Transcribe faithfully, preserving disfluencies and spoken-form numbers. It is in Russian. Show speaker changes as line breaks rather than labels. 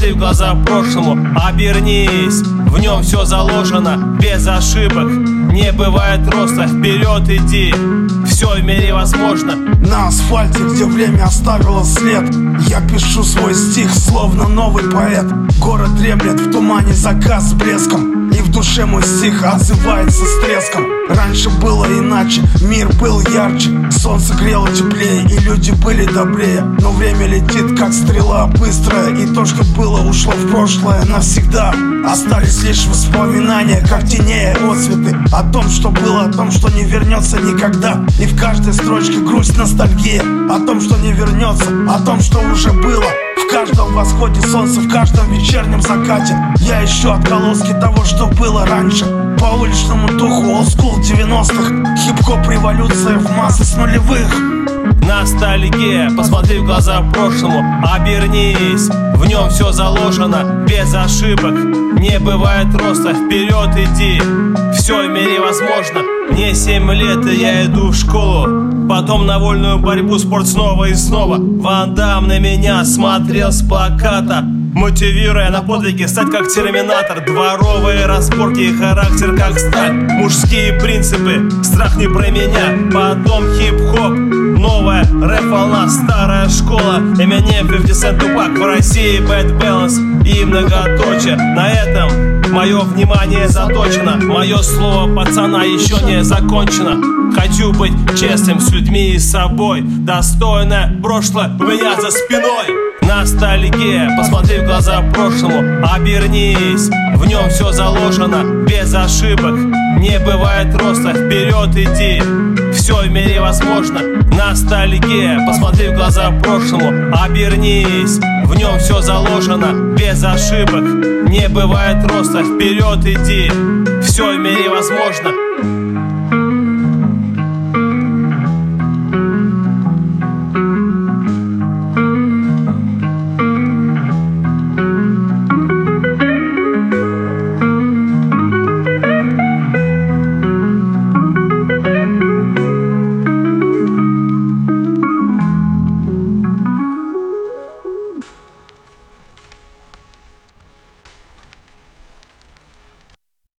посмотри в глаза прошлому, обернись. В нем все заложено, без ошибок. Не бывает роста, вперед иди. Все в мире возможно.
На асфальте, где время оставило след, я пишу свой стих, словно новый поэт. Город дремлет в тумане, заказ с блеском, и в душе мой стих отзывается с треском. Раньше было иначе, мир был ярче, солнце грело теплее, и люди были добрее. Но время летит, как стрела, быстрая, и то, что было, ушло в прошлое навсегда. Остались лишь воспоминания, как теней отцветы, о том, что было, о том, что не вернется никогда. И в каждой строчке грусть, ностальгия, о том, что не вернется, о том, что уже было. В каждом восходе солнца, в каждом вечернем закате я ищу отголоски того, что было раньше. По уличному духу олдскул девяностых, хип-хоп революция в массы с нулевых.
Ностальгия, посмотри в глаза прошлому, обернись. В нем все заложено, без ошибок. Не бывает роста, вперед иди. Все в мире возможно. Мне семь лет, и я иду в школу. Потом на вольную борьбу, спорт снова и снова. Ван Дам на меня смотрел с плаката, мотивируя на подвиги стать как терминатор. Дворовые разборки и характер как сталь. Мужские принципы, страх не про меня. Потом хип-хоп, новая рэп-волна, старая школа. Эминем, пятьдесят Тупак, в России Bad Balance и многоточие. На этом мое внимание заточено. Мое слово пацана еще не закончено. Хочу быть честным с людьми и с собой. Достойное прошлое у меня за спиной. Ностальгия, посмотри в глаза прошлому, обернись. В нем все заложено, без ошибок. Не бывает роста, вперед иди. Все в мире возможно. Ностальгия, посмотри в глаза прошлому, обернись. В нем все заложено, без ошибок. Не бывает роста, вперед иди. Все в мире возможно.